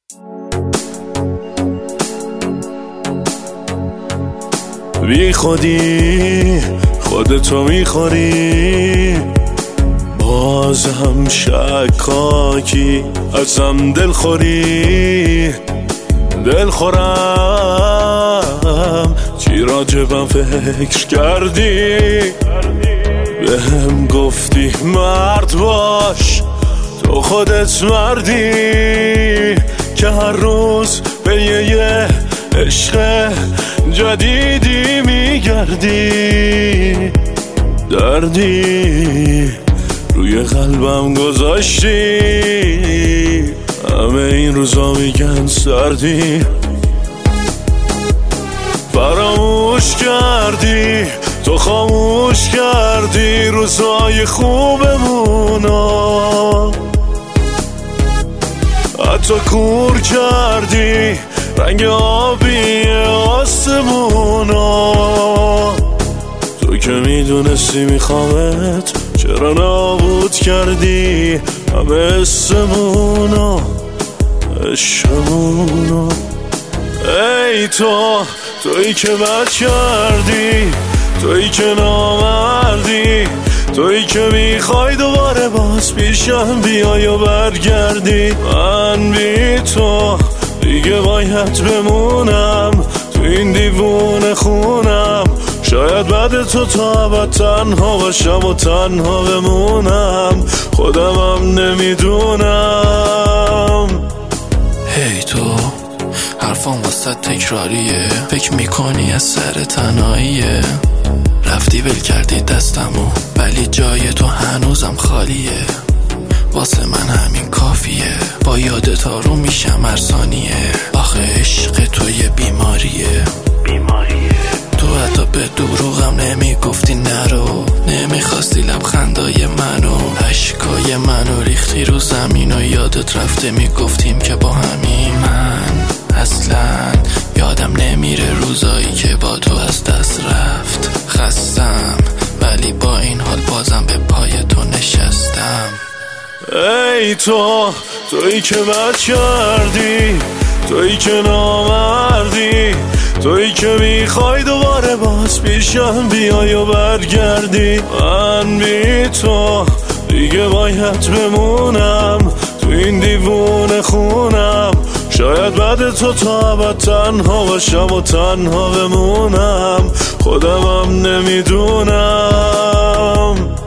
بی خودی خودتو میخوری، بازم شکاکی ازم دلخوری. دلخورم چی راجبم فکر کردی، بهم گفتی مرد باش، تو خودت مردی که هر روز به یه عشق جدیدی میگردی. دردی روی قلبم گذاشتی، همه این روزا میگن سردی. فراموش کردی، تو خاموش کردی روزای خوبمونو، حتی کور کردی رنگ آبی آسمونو. تو که میدونستی میخوامت، چرا نابود کردی همه اسمونو عشقمونو. ای تویی که بد کردی، تویی که نامردی، تویی که میخوای دوباره باز پیشم بیای و برگردی. من بی تو دیگه باید بمونم تو این دیوونه خونم، شاید بعد تو تا ابد تنها باشم و تنها بمونم، خودمم نمیدونم. هی تو حرفام واسه تکراریه، فکر میکنی از سر تنهاییه. رفتی ول کردی دستمو، ولی جای تو هنوزم خالیه. واسه من همین کافیه، با یادت آروم میشم هر ثانیه. آخه عشق تو یه بیماریه. تو حتی به دروغم نمیگفتی نرو، نمیخواستی لبخندای منو، اشکای منو ریختی رو زمین و یادت رفته میگفتیم که با همین. من اصلا یادم نمیره روزایی که با تو از دست رفت. خستم ولی با این حال بازم به پای تو نشستم. ای تویی که بد کردی، تویی که نامردی، تویی که میخوای دوباره باز پیشم بیای و برگردی. من بی تو دیگه باید بمونم تو این دیوونه خونم، شاید بعد تو تا ابد تنها باشم و تنها بمونم، خودمم نمیدونم.